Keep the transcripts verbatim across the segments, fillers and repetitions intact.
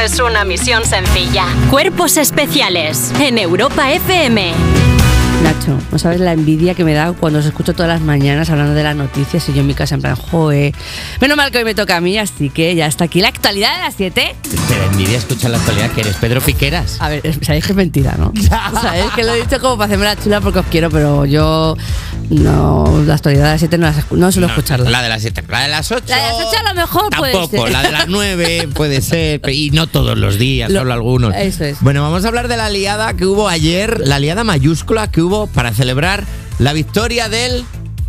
es una misión sencilla. Cuerpos Especiales en Europa F M. Nacho, no sabes la envidia que me da cuando os escucho todas las mañanas hablando de las noticias y yo en mi casa en plan, joe, menos mal que hoy me toca a mí, así que ya está aquí la actualidad de las siete. Te da envidia escuchar la actualidad, que eres Pedro Piqueras. A ver, sabéis que es mentira, ¿no? Sabéis que lo he dicho como para hacerme la chula porque os quiero, pero yo no, la actualidad de las siete no, las, no suelo No, escucharla. La de las siete, la de las ocho. La de las ocho a lo mejor puede Tampoco, ser. la de las nueve puede ser, y no todos los días, Lo- solo algunos. eso es. Bueno, vamos a hablar de la liada que hubo ayer, la liada mayúscula que hubo para celebrar la victoria del...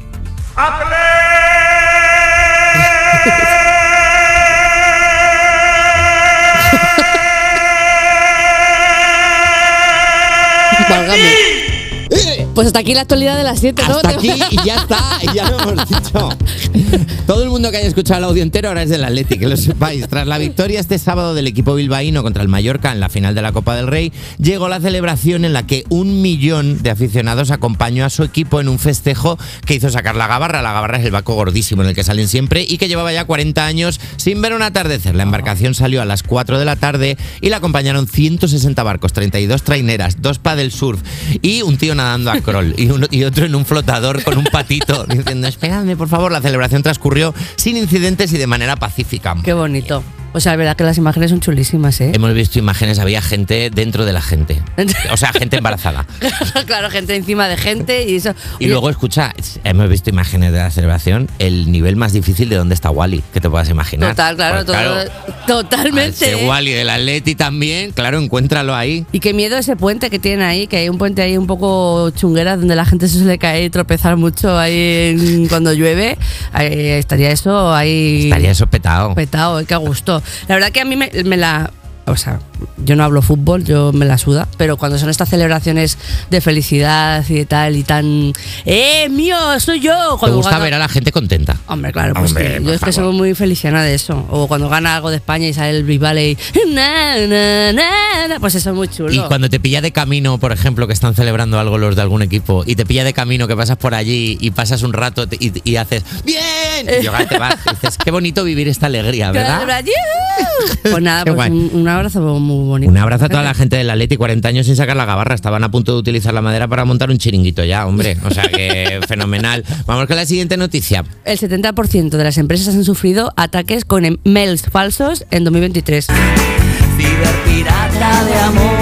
Válgame. Pues hasta aquí la actualidad de las siete, ¿no? Hasta aquí y ya está, y ya lo hemos dicho. Todo el mundo que haya escuchado el audio entero ahora es del Atleti, que lo sepáis. Tras la victoria este sábado del equipo bilbaíno contra el Mallorca en la final de la Copa del Rey, llegó la celebración en la que un millón de aficionados acompañó a su equipo en un festejo que hizo sacar la gabarra. La gabarra es el barco gordísimo en el que salen siempre y que llevaba ya cuarenta años sin ver un atardecer. La embarcación salió a las cuatro de la tarde y la acompañaron ciento sesenta barcos, treinta y dos traineras, dos paddle surf y un tío nadando a crawl y, uno, y otro en un flotador con un patito diciendo, esperadme por favor. La celebración transcurrió sin incidentes y de manera pacífica. Qué bonito. O sea, la verdad que las imágenes son chulísimas, ¿eh? Hemos visto imágenes, había gente dentro de la gente. O sea, gente embarazada. Claro, gente encima de gente y eso. Y luego, escucha, hemos visto imágenes de la celebración, el nivel más difícil de dónde está Wally, que te puedas imaginar. Total, claro, Pues, todo- totalmente. Ese ¿eh? Wally del Atleti también, claro, encuéntralo ahí. Y qué miedo ese puente que tienen ahí, que hay un puente ahí un poco chunguera donde la gente se suele caer y tropezar mucho ahí en- cuando llueve. Ahí estaría eso ahí. Estaría eso petado. Petado, eh, qué a gusto. La verdad que a mí me, me la... O sea, yo no hablo fútbol, yo me la suda, pero cuando son estas celebraciones de felicidad y de tal y tan... ¡Eh, mío, soy yo! ¿Te Cuando gusta gana- ver a la gente contenta? Hombre, claro, pues Hombre, sí, por yo es que favor. soy muy feliciana de eso. O cuando gana algo de España y sale el Vivale y... Na, na, na, na, pues eso es muy chulo. Y cuando te pilla de camino, por ejemplo, que están celebrando algo los de algún equipo, y te pilla de camino que pasas por allí y pasas un rato te- y, y haces ¡bien! Y luego te vas y dices, qué bonito vivir esta alegría, ¿verdad? Claro, ¡yujú! Pues nada, Qué pues guay. un, un abrazo muy bonito. Un abrazo a toda la gente del Atleti, cuarenta años sin sacar la gabarra. Estaban a punto de utilizar la madera para montar un chiringuito ya, hombre. O sea que fenomenal. Vamos con la siguiente noticia. El setenta por ciento de las empresas han sufrido ataques con em- mails falsos en dos mil veintitrés. Ciberpirata de amor.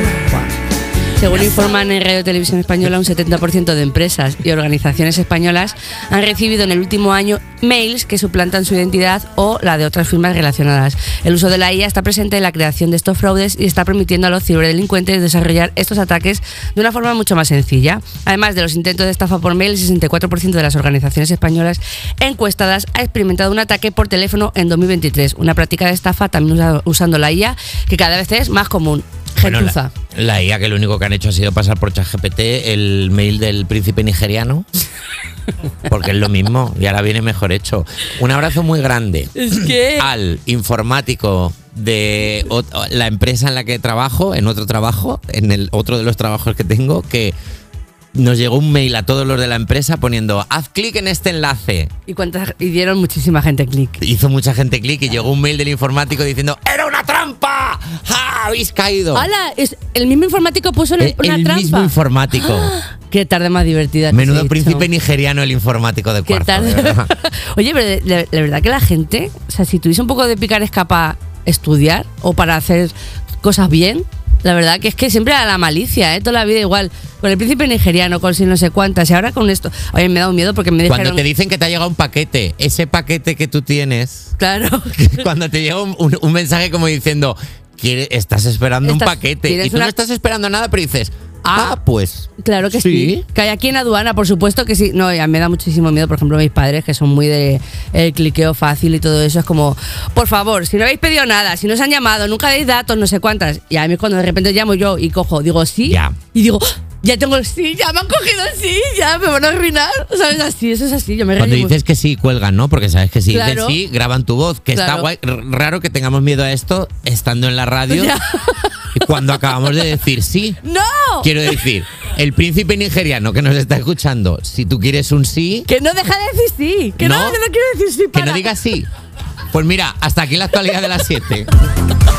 Según informan en Radio Televisión Española, un setenta por ciento de empresas y organizaciones españolas han recibido en el último año mails que suplantan su identidad o la de otras firmas relacionadas. El uso de la I A está presente en la creación de estos fraudes y está permitiendo a los ciberdelincuentes desarrollar estos ataques de una forma mucho más sencilla. Además de los intentos de estafa por mail, el sesenta y cuatro por ciento de las organizaciones españolas encuestadas ha experimentado un ataque por teléfono en dos mil veintitrés, una práctica de estafa también usa- usando la I A que cada vez es más común. Bueno, Gentuza. la, la I A que lo único que han hecho ha sido pasar por ChatGPT el mail del príncipe nigeriano. Porque es lo mismo y ahora viene mejor hecho. Un abrazo muy grande Es que... al informático de ot- la empresa en la que trabajo, en otro trabajo, en el otro de los trabajos que tengo, que nos llegó un mail a todos los de la empresa poniendo haz clic en este enlace. Y, cuántas, y dieron muchísima gente clic. Hizo mucha gente clic y llegó un mail del informático diciendo ¡era una trampa! ¡Ja! ¡Habéis caído! ¡Hala! Es, el mismo informático puso El, una el trampa. mismo informático. Qué tarde más divertida. que Menudo se ha príncipe hecho. nigeriano el informático de Qué cuarto. tarde. de verdad. Oye, pero de, de- de verdad que la gente, o sea, si tuviese un poco de picaresca para estudiar o para hacer cosas bien, la verdad que es que siempre a la malicia, ¿eh? Toda la vida igual. Con el príncipe nigeriano, con si no sé cuántas, y ahora con esto. Oye, me da un miedo porque me Cuando dijeron... te dicen que te ha llegado un paquete, ese paquete que tú tienes, Claro. cuando te llega un, un- un mensaje como diciendo, "Quiere- estás esperando Estás- un paquete, tienes y tú una- no estás esperando nada, pero dices, Ah. ah, pues... Claro que sí. Que hay aquí en aduana, por supuesto que sí. No, ya me da muchísimo miedo, por ejemplo, mis padres, que son muy de el cliqueo fácil y todo eso. Es como, por favor, si no habéis pedido nada, si no os han llamado, nunca deis datos, no sé cuántas. Y a mí cuando de repente llamo yo y cojo, digo sí. Ya. Y digo, ¡ah! Ya tengo el sí, ya me han cogido el sí, ya me van a arruinar. ¿Sabes? Así, eso es así. Yo me Cuando rayo dices que sí, cuelgan, ¿no? Porque sabes que si Claro. dices sí, graban tu voz. Que está Claro. guay. R- Raro que tengamos miedo a esto estando en la radio. Ya. Y cuando acabamos de decir sí. ¡No! Quiero decir, el príncipe nigeriano que nos está escuchando, si tú quieres un sí, Que no deja de decir sí. Que no, No. que no quiero decir sí que para. no digas sí. Pues mira, hasta aquí la actualidad de las siete.